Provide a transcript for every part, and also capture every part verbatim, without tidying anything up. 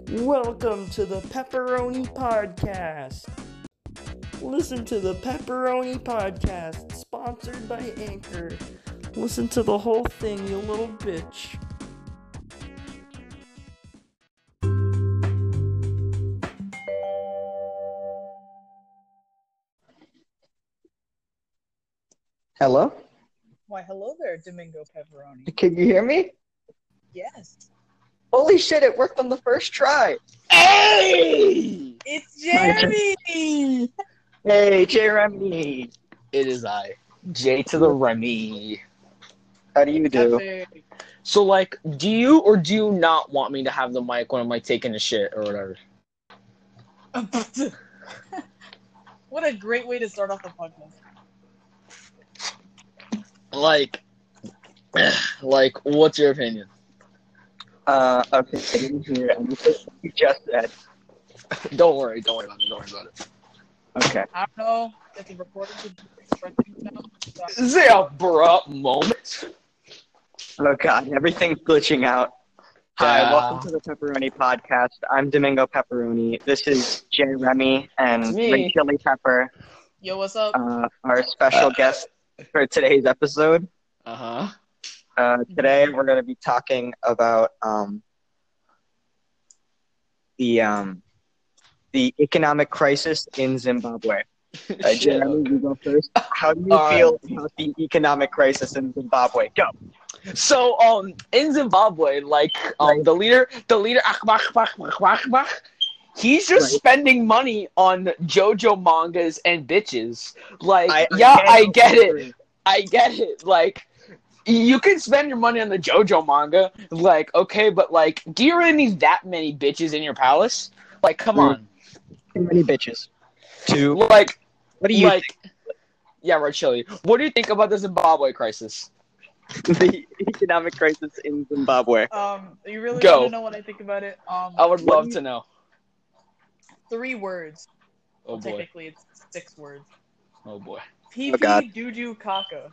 Welcome to the Pepperoni Podcast. Listen to the Pepperoni Podcast, sponsored by Anchor. Listen to the whole thing, you little bitch. Hello? Why, hello there, Domingo Pepperoni. Can you hear me? Yes. Holy shit, it worked on the first try. Hey! It's Jeremy! Hey, Jeremy. It is I, J to the Remy. How do you do? Pepe. So, like, do you or do you not want me to have the mic when I'm, like, taking a shit or whatever? What a great way to start off the podcast. Like, like, what's your opinion? Uh, okay, I didn't hear anything you just said. Don't worry, don't worry about it, don't worry about it. Okay. I don't know if the recording could express things now. So Is there a abrupt moment? Oh god, everything's glitching out. Hi, Yeah. welcome to the Pepperoni Podcast. I'm Domingo Pepperoni. This is Jeremy and It's me. Ray Chili Pepper, Yo, what's up? uh, our special Uh. guest for today's episode. Uh-huh. Uh, today we're going to be talking about um, the um, the economic crisis in Zimbabwe. Uh, Shit, Jeremy, okay. you go first. How do you All feel about the economic crisis in Zimbabwe? Go. So, um, in Zimbabwe, like, um, Right. the leader, the leader, he's just Right. spending money on JoJo mangas and bitches. Like, I- I yeah, can't I get agree. it. I get it. Like, you can spend your money on the JoJo manga. Like, okay, but, like, do you really need that many bitches in your palace? Like, come Mm. on. Too many bitches. Two. Like, What do you like, yeah, right, Chili. What do you think about the Zimbabwe crisis? think? The economic crisis in Zimbabwe. Um, you really Go. want to know what I think about it? Um, I would What love do you- to know. three words. Oh, Well, boy. technically, it's six words. Oh, boy. P Oh, God. P Duju Kaka.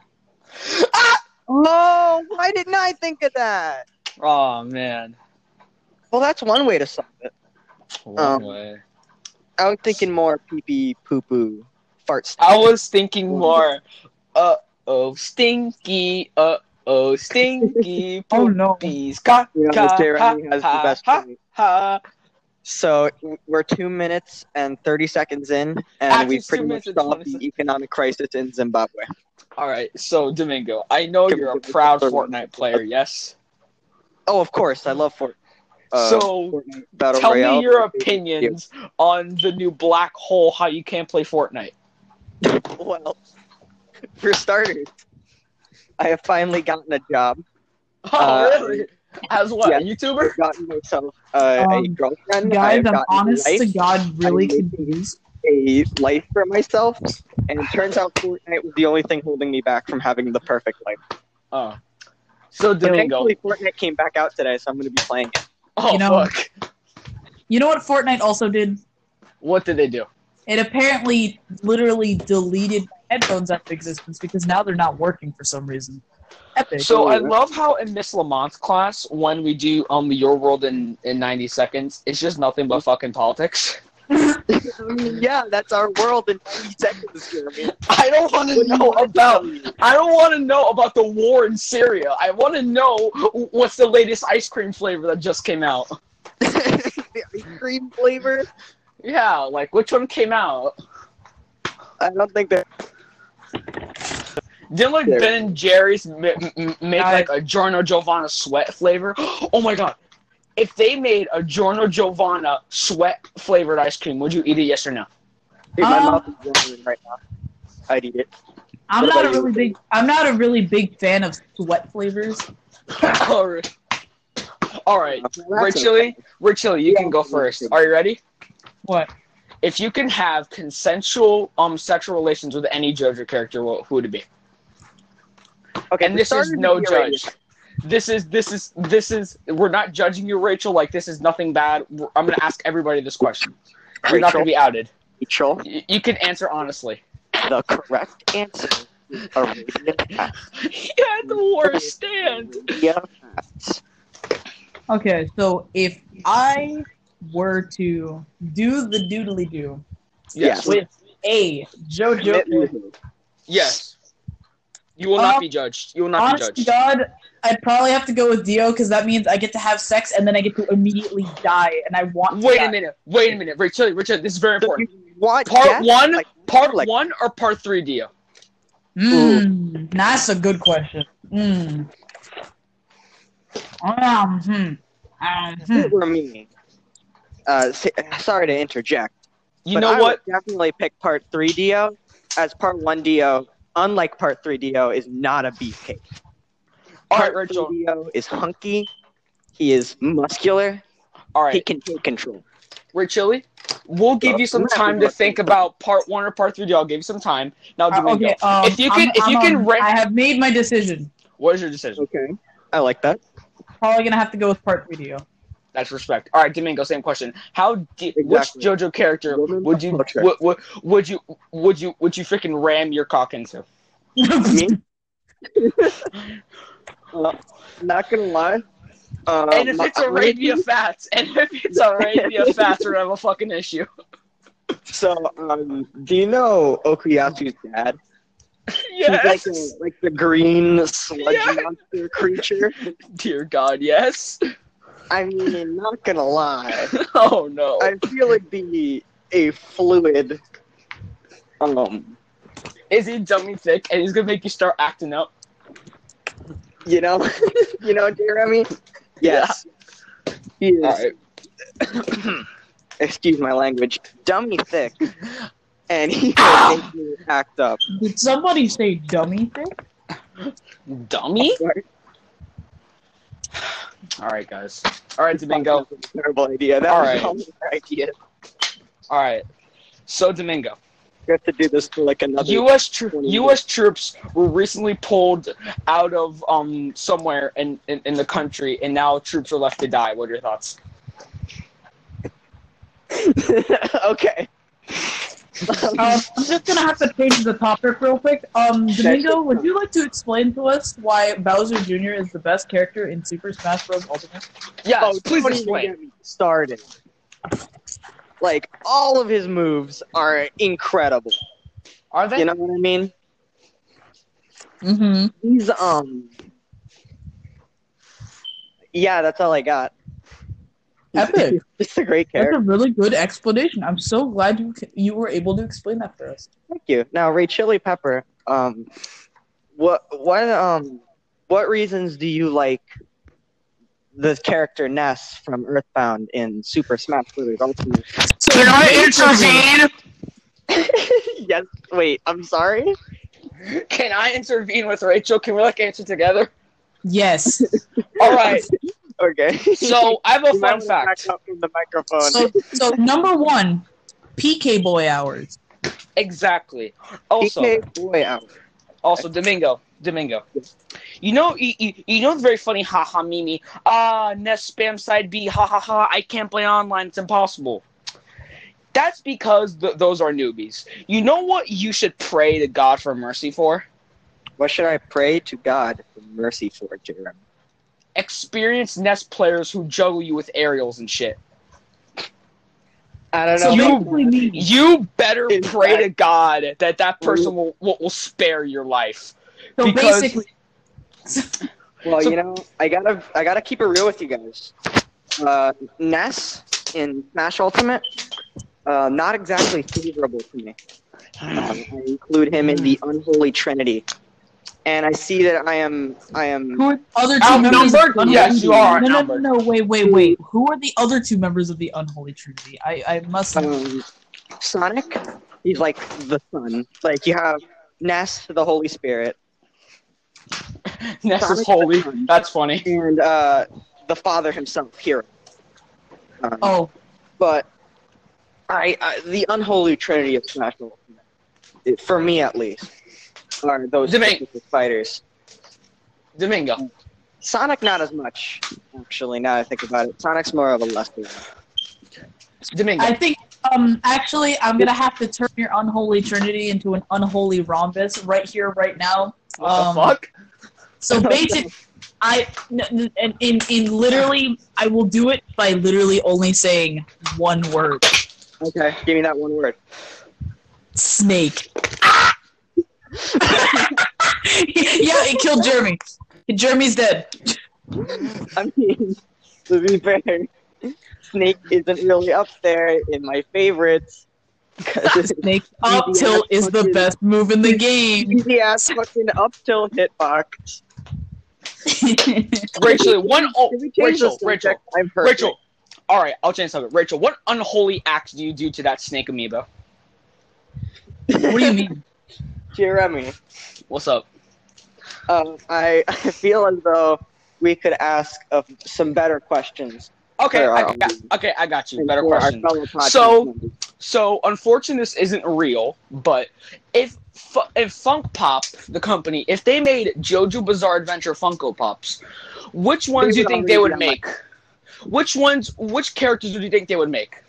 Oh, why didn't I think of that? Oh, man. Well, that's one way to solve it. One Um, way. I was thinking more pee pee poo poo farts. I was thinking more, uh oh, stinky, uh oh, stinky, Oh, no. poopies, ka, You know, ka, Jeremy ha, has the ha, best ha, point. ha. So w- we're two minutes and thirty seconds in, and Actually, we've it's pretty two much minutes and solved twenty the seconds. economic crisis in Zimbabwe. All right, so Domingo, I know Can we you're a give this proud a- Fortnite player, yes? Oh, of course, I love Fort. Uh, So, Fortnite Battle Tell Royale. me your opinions on the new black hole, how you can't play Fortnite. Well, for starters, I have finally gotten a job. Oh, Uh, really? As what, yeah. a YouTuber? I've gotten myself uh, a Um, girlfriend. I Guys, have I'm gotten honest life, to God really I'm confused. a life for myself, and it turns out Fortnite was the only thing holding me back from having the perfect life. Oh. So, But Domingo. thankfully, Fortnite came back out today, so I'm going to be playing it. Oh, You know- fuck. You know what Fortnite also did? What did they do? It apparently literally deleted my headphones out of existence because now they're not working for some reason. Epic. So I yeah. love how in Miss Lamont's class, when we do um Your World in, in ninety seconds, it's just nothing but fucking politics. Yeah, that's our world in ninety seconds, Jeremy. I don't want to What do you know want to about. tell me? I don't want to know about the war in Syria. I want to know what's the latest ice cream flavor that just came out. The ice cream flavor? Yeah, like which one came out? I don't think that. Didn't like There. Ben and Jerry's m- m- make I- like a Giorno Giovanna sweat flavor? Oh my god! If they made a Giorno Giovanna sweat flavored ice cream, would you eat it? Yes or no? Dude, my Um, mouth is watering right now. I'd eat it. I'm what not a about you? really big. I'm not a really big fan of sweat flavors. All right. All right. That's Red okay. Chili, Red Chili, you Yeah, can go I'm first. good. Are you ready? What? If you can have consensual um sexual relations with any JoJo character, what, who would it be? Okay, And for this is starters, no it'd be a radio. judge. This is this is this is we're not judging you, Rachel. Like this is nothing bad. We're- I'm gonna ask everybody this question. You're not Rachel? gonna be outed. Rachel, Y- You can answer honestly. the correct answer is Arabian Nights. He had the worst stand. Yeah. Okay, so if I were to do the doodly do Yes. with a JoJo, Yes. You will not Uh, be judged. You will not honest be to judged. God, I'd probably have to go with Dio because that means I get to have sex and then I get to immediately die, and I want to Wait die. a minute. Wait a minute. Richard, Richard, this is very So you important. want Part death? one, Like, part like- one, or part three, Dio? Mm, that's a good question. Mm. Um, hmm. Um, If hmm. it were me, uh, s- sorry to interject, You but know I what? would definitely pick part three Dio, as part one Dio, unlike part three Dio, is not a beefcake. All right, Part Rachel. three Dio is hunky. He is muscular. All He right, can take control. Rachel. We'll give you some time to think about part one or part three. Dio. I'll give you some time. Now, Uh, Domingo, okay, um, if you I'm- can, if you I'm, can um, rank, I have made my decision. what is your decision? Okay, I like that. Probably gonna have to go with part three Dio. That's respect. All right, Domingo, same question. How di- Exactly. which JoJo character Woman would you culture. would, would, would you would you would you freaking ram your cock into? Me? Uh, not gonna lie. Uh, And if my- it's Arabia Fats, and if it's Arabia Fats, we're gonna have a fucking issue. So, um, do you know Okuyasu's dad? Yes, He's like, a, like the green sludge Yeah. monster creature. dear God, yes. I mean, not gonna lie. Oh no. I feel it'd be a fluid. Um, Is he dummy thick, and he's gonna make you start acting up? you know, you know, Jeremy. Yes, he is. All right. Excuse my language. Dummy thick, and he will make you act up. Did somebody say dummy thing? Dummy? All right, guys. All right, Domingo. Terrible idea. That All was right. all my idea. All right. So, Domingo, We have to do this for like another. U S tro- U S troops were recently pulled out of um somewhere in, in, in the country, and now troops are left to die. What are your thoughts? Okay. Um, I'm just gonna have to change the topic real quick. Um, Domingo, would you like to explain to us why Bowser Junior is the best character in Super Smash Bros. Ultimate? Yes, Oh, please don't even explain. get me started. Like all of his moves are incredible. Are they? You know what I mean? Mm-hmm. He's um. Yeah, that's all I got. Epic. Just a great That's character. a really good explanation. I'm so glad you you were able to explain that for us. Thank you. Now, Ray Chili Pepper. Um, what what um what reasons do you like the character Ness from Earthbound in Super Smash Bros. Ultimate? So Can I intervene? Yes. Wait. I'm sorry. Can I intervene with Rachel? Can we like answer together? Yes. All right. Okay. So I have a You might fun wanna fact. back up from the microphone. So so number one, P K Boy hours. Exactly. Also, P K boy out. also Domingo, Domingo. You know, you, you, you know, it's very funny. Ha ha, Mimi. Ah, Nest spam side B. Ha ha ha. I can't play online. It's impossible. That's because th- those are newbies. You know what you should pray to God for mercy for? What should I pray to God for mercy for, Jeremy? Experienced Nest players who juggle you with aerials and shit. I don't So know. You- basically me. You better In pray fact- to God that that person will, will, will spare your life. So because- basically Well, So- you know, I gotta, I gotta keep it real with you guys. Uh, Ness in Smash Ultimate, uh, not exactly favorable to me. Um, I include him in the unholy trinity, and I see that I am, I am. who are the other two members? Outnumbered? Of the Yes, you are No, no, no, outnumbered. no. Wait, wait, wait. Who are the other two members of the Unholy Trinity? I, I must. Um, Sonic, he's like the sun. Like you have Ness, the Holy Spirit, Ness is Sonic holy. the Sun. That's funny. and uh, the Father himself, Hero. Um, Oh, But I, I the unholy trinity of Smash Ultimate, it- for me at least, are those Domain. specific fighters. Domingo. Sonic, not as much, actually. Now that I think about it, Sonic's more of a lesser. Domingo. I think. Um, actually, I'm gonna have to turn your Unholy Trinity into an unholy rhombus right here, right now. what um, the fuck? So basic. I n- n- in in literally, I will do it by literally only saying one word. Okay, give me that one word. Snake. Yeah, it killed Jeremy. Jeremy's dead. I mean, to be fair, Snake isn't really up there in my favorites. Snake up tilt is the best move in the game. Easy ass fucking up tilt hitbox. Rachel, one oh, Can we change Rachel, the Rachel, subject? I'm perfect. Rachel. All right, I'll change something. Rachel, what unholy acts do you do to that snake amiibo? What do you mean? Jeremy, What's up? um, I, I feel as though we could ask uh, some better questions. Okay, for I our got, audience okay, I got you. and Better for our question. fellow podcast So- members. So, unfortunately, this isn't real, but if Fu- if Funk Pop, the company, if they made JoJo Bizarre Adventure Funko Pops, which ones do you would think they already would be on my- make? Which ones? Which characters do you think they would make?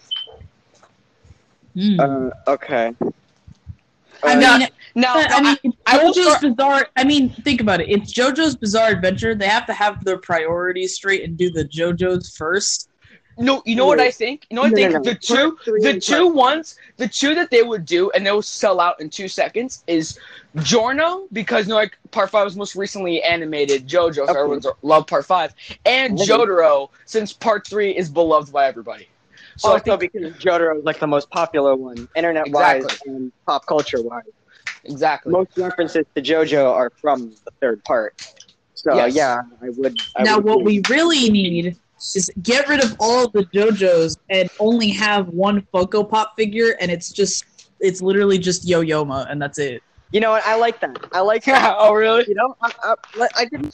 Hmm. Uh, okay. I Uh, mean, Now, But, I mean, it's I will JoJo's start- Bizarre. I mean, think about it. It's JoJo's Bizarre Adventure. They have to have their priorities straight and do the JoJo's first. no, you know what I think? You know what I No, think? no, no. The two, Part three the and two part- ones, the two that they would do, and they'll sell out in two seconds, is Giorno, because you know, like Part Five was most recently animated JoJo, so Okay. everyone's loved Part Five, and Okay. Jotaro, since Part Three is beloved by everybody. So also, I think because Jotaro is like the most popular one, internet-wise Exactly. and pop culture-wise. exactly. Most references to JoJo are from the third part. So Yes. yeah, I would. I Now, would what agree. we really need is get rid of all of the JoJos and only have one Funko Pop figure, and it's just, it's literally just Yo-Yoma, and that's it. You know what? I like that. I like that. Oh, really? You know, I, I, I didn't.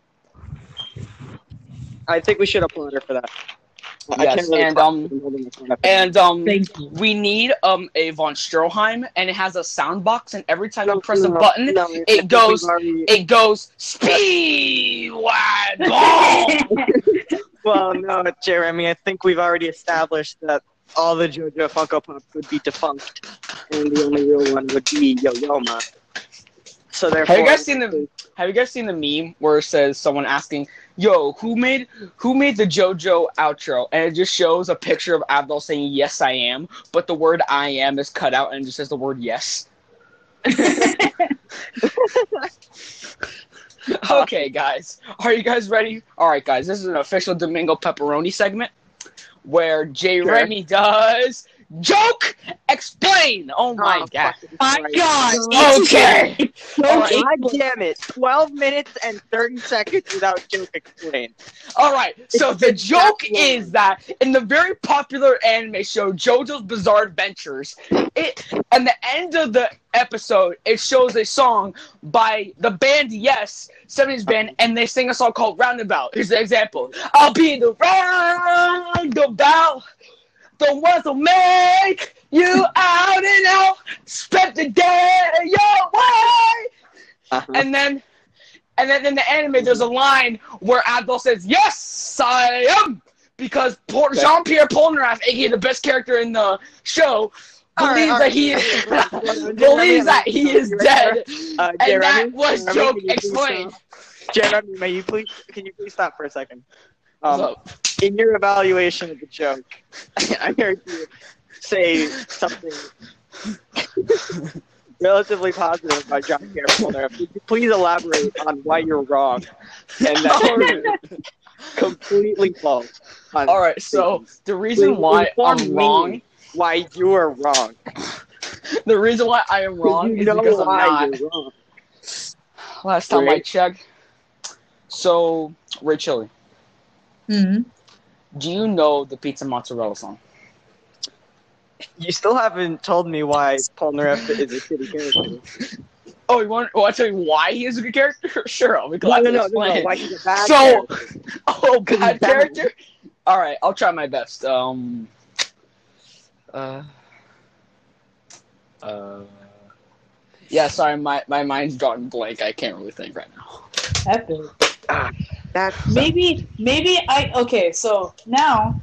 I think we should applaud her for that. I Yes, can't really and, talk um, because I'm holding my phone up. And um, Thank you. we need um a von Stroheim, and it has a sound box, and every time you No, press a no, button, no, I it think goes- we've already- it goes speed wide Well, no, Jeremy. I think we've already established that all the JoJo Funko Pops would be defunct, and the only real one would be Yo-Yoma. So therefore, Have you guys seen the Have you guys seen the meme where it says someone asking, "Yo, who made who made the JoJo outro?" And it just shows a picture of Abdul saying, "Yes, I am," but the word "I am" is cut out and it just says the word "yes." Okay, guys, are you guys ready? All right, guys, this is an official Domingo Pepperoni segment where J. Sure. Remy does joke explain. Oh my Oh, god. fucking My Christ. God! Okay. It's so All right. God damn it! Twelve minutes and thirty seconds without joke explained. All right. So the It's joke that long. is that in the very popular anime show JoJo's Bizarre Adventures, it at the end of the episode it shows a song by the band Yes, seventies band, and they sing a song called Roundabout. Here's the example: I'll be the roundabout, the ones will make you out and out, spend the day your way. Uh-huh. And then, and then in the anime, there's a line where Abdul says, "Yes, I am," because Paul- Okay. Jean-Pierre Polnareff, aka the best character in the show, All right, believes all that right. he Jeremy, believes that he Jeremy, is Jeremy, dead, Uh, and Jeremy, that was Jeremy, joke can you please explained. stop? Jeremy, may you please? Can you please stop for a second? Um, So, in your evaluation of the joke, I heard you say something relatively positive about John Pierre Polnareff. Could you please elaborate on why you're wrong and that you're completely false? on all right. So things? the reason Please why inform I'm me wrong, why you are wrong. the reason why I am wrong you is know because I'm why not. you're wrong. Last time I Right. checked. So, Rachel, Hmm. do you know the Pizza Mozzarella song? You still haven't told me why Polnareff is a shitty character. Oh, you want? Want to tell you why he is a good character? Sure, I'll be No, glad no, to no, no, explain. no, why he's a bad So- character. Oh, bad bad. character. All right, I'll try my best. Um. Uh. Uh. Yeah, sorry, my, my mind's drawn blank. I can't really think right now. Epic. Ah, that's Maybe, maybe I. Okay, so now,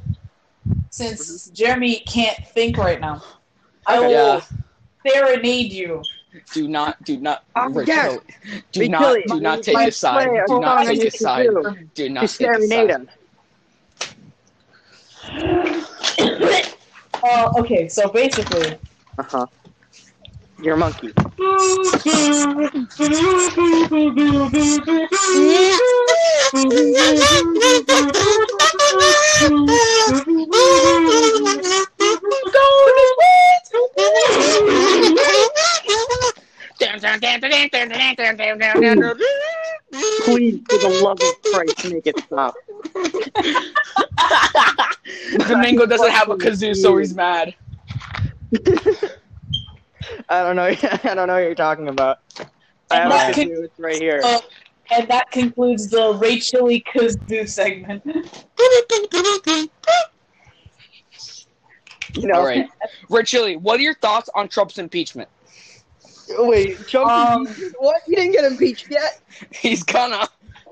since Jeremy can't think right now, I will Yeah. serenade you Do not, do not, Oh, Rich, yes. do We not, kill it. do not take My a side. play, a Do not song take I a used to side. do Do To not take a serenade side. him. Uh, okay, so basically, Uh-huh. You're a monkey. Please, for the love of Christ, make it stop. Domingo doesn't have a kazoo, so he's mad. I don't know. I don't know what you're talking about. I have that a could- kazoo. It's right here. uh, and that concludes the Rachel Kazoo segment. You know. All right, Rich Chili, what are your thoughts on Trump's impeachment? Wait, Trump Um, impeached- what? He didn't get impeached yet? He's gonna.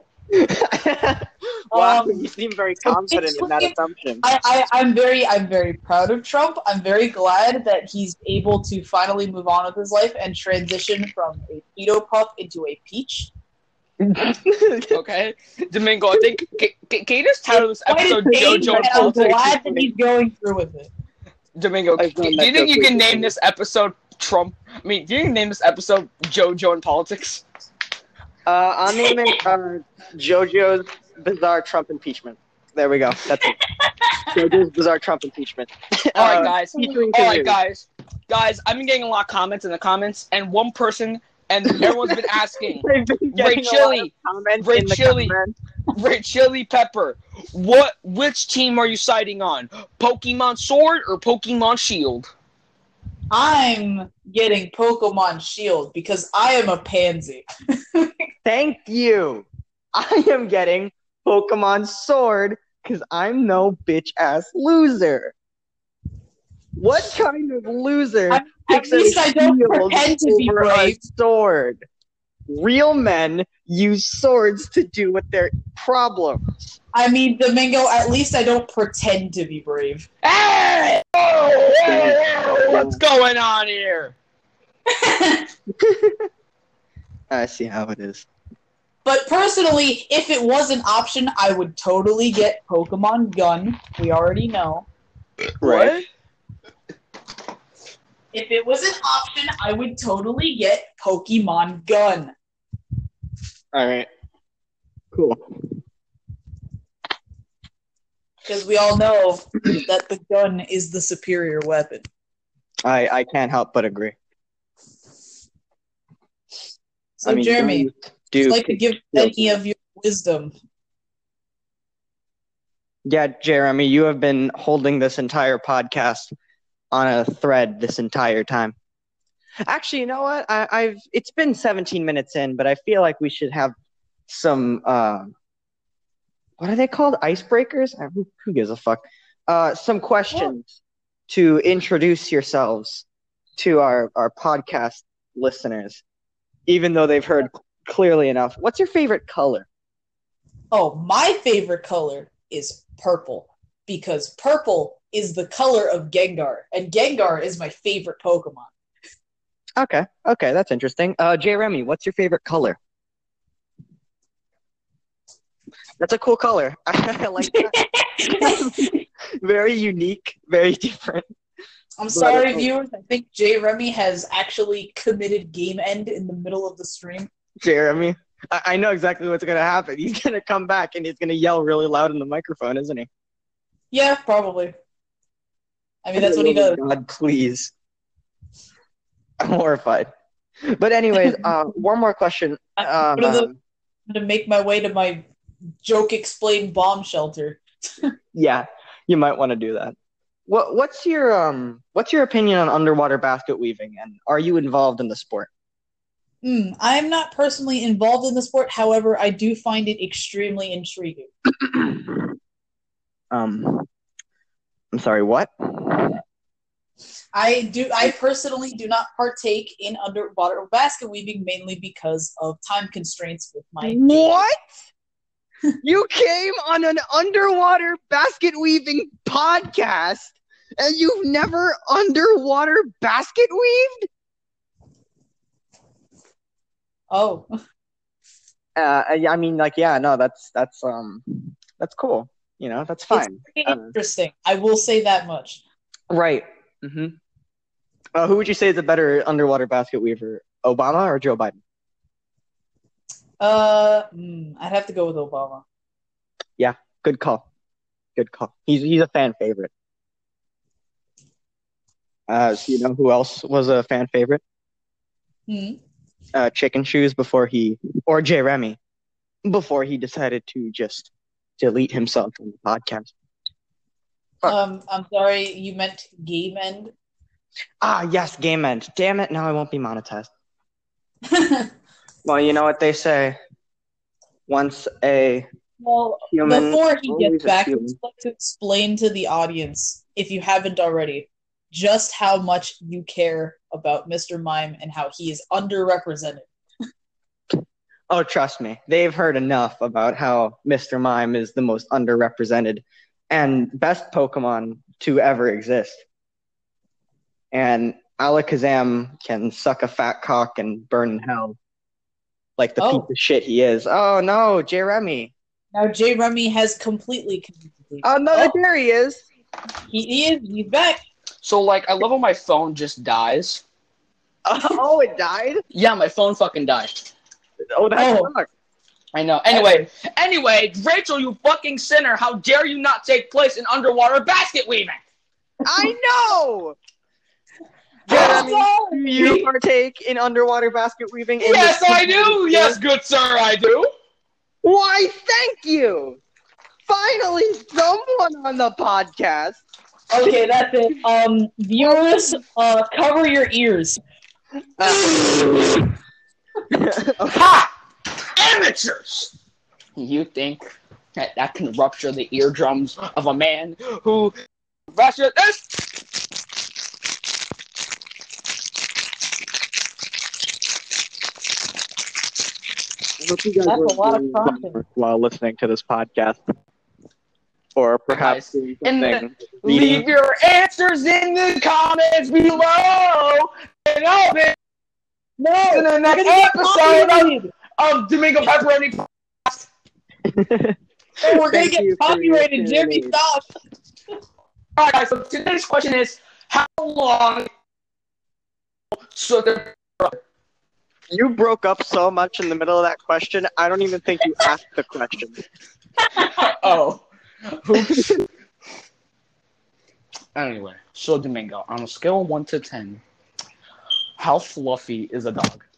Wow, Um, you seem very confident in that basically- assumption. I, I, I'm very, I'm very proud of Trump. I'm very glad that he's able to finally move on with his life and transition from a pedo puff into a peach. Okay, Domingo, I think can, can, can you just title this Quite a episode change, JoJo and and I'm Politics? glad that he's going through with it. Domingo, I've do done you that think so you can quickly. name this episode Trump? I mean, do you name this episode JoJo and Politics? Uh, I'll name it uh, JoJo's Bizarre Trump Impeachment. There we go. That's it. JoJo's Bizarre Trump Impeachment. All right, Uh, guys. featuring All right, Kazoo. guys. Guys, I've been getting a lot of comments in the comments, and one person, and everyone's been asking, They've been Ray getting a lot Chili, of comments Ray in the Chili. comments. Red Chili Pepper, what? Which team are you siding on? Pokemon Sword or Pokemon Shield? I'm getting Pokemon Shield because I am a pansy. Thank you. I am getting Pokemon Sword because I'm no bitch ass loser. What kind of loser At picks a least I don't shield pretend to be over a brave. sword? Real men use swords to deal with their problems. I mean, Domingo, at least I don't pretend to be brave. Hey! Oh, hey, what's going on here? I see how it is. But personally, if it was an option, I would totally get Pokemon Gun. We already know. Right. If it was an option, I would totally get Pokemon Gun. All right. Cool. Because we all know that the gun is the superior weapon. I, I can't help but agree. So, I mean, Jeremy, guns I'd do like to give kill any of your wisdom. Yeah, Jeremy, you have been holding this entire podcast on a thread this entire time. Actually, you know what? I, I've it's been seventeen minutes in, but I feel like we should have some uh, what are they called? Icebreakers? Uh, Who, who gives a fuck? Uh, some questions to introduce yourselves to our, our podcast listeners, even though they've heard clearly enough. What's your favorite color? Oh, my favorite color is purple. Because purple is the color of Gengar. And Gengar is my favorite Pokemon. Okay, okay, that's interesting. Uh, Jeremy, what's your favorite color? That's a cool color. I like that. Very unique, very different. I'm sorry, But- viewers. I think J. Remy has actually committed game end in the middle of the stream. Jeremy, I, I know exactly what's going to happen. He's going to come back and he's going to yell really loud in the microphone, isn't he? Yeah, probably. I mean, that's what he does. God, please. I'm horrified. But anyways, uh, one more question. Um, I'm gonna, to make my way to my joke explained bomb shelter. yeah, you might want to do that. What what's your um what's your opinion on underwater basket weaving, and are you involved in the sport? Mm, I am not personally involved in the sport. However, I do find it extremely intriguing. um, I'm sorry. What? I do. I personally do not partake in underwater basket weaving mainly because of time constraints with my. What? You came on an underwater basket weaving podcast, and you've never underwater basket weaved? Oh, Uh, I I mean, like, yeah, no, that's that's um, that's cool. You know, that's fine. it's Uh, pretty interesting. I will say that much. right. Mm-hmm. Uh, who would you say is a better underwater basket weaver, Obama or Joe Biden? Uh, hmm, I'd have to go with Obama. Yeah, good call. Good call. He's he's a fan favorite. Uh, so you know who else was a fan favorite? Hmm. Uh, Chicken Shoes before he, or Jay Remy, before he decided to just delete himself from the podcast. Fuck. Um, I'm sorry, you meant Game End. Ah, yes, Game End. Damn it, now I won't be monetized. Well, you know what they say. Once a Well, human, before he always gets a back, I'd human. just like to explain to the audience, if you haven't already, just how much you care about Mister Mime and how he is underrepresented. Oh, trust me. They've heard enough about how Mister Mime is the most underrepresented and best Pokemon to ever exist. And Alakazam can suck a fat cock and burn in hell like the Oh. piece of shit he is. Oh, no, Jay Remy. Now J. Remy has completely, completely Oh, no, Oh. there he is. he, he is, he's back. So, like, I love how my phone just dies. Oh, it died? Yeah, my phone fucking died. Oh, that Oh. sucks. I know. Anyway, anyway, Rachel, you fucking sinner! How dare you not take place in underwater basket weaving? I know! Jeremy, do you partake in underwater basket weaving? in Yes, this I do. Yes, good sir, I do. Why, thank you! Finally, someone on the podcast. Okay, that's it. Um, viewers, uh, cover your ears. Uh, Ha! Amateurs! You think that that can rupture the eardrums of a man who ruptured this? I hope you guys That's were a lot of doing content. homework while listening to this podcast. Or perhaps Guys, doing in the- something. Leave reading. your answers in the comments below. And I'll be No, in the we're next gonna get episode of, copyrighted. of Domingo Pepperoni. Oh, we're gonna Thank get you for copyrighted, your Jimmy. tuning. Stop. All right, guys. So today's question is: how long? So the You broke up so much in the middle of that question, I don't even think you asked the question. oh, oops. Anyway, so Domingo, on a scale of one to ten, how fluffy is a dog?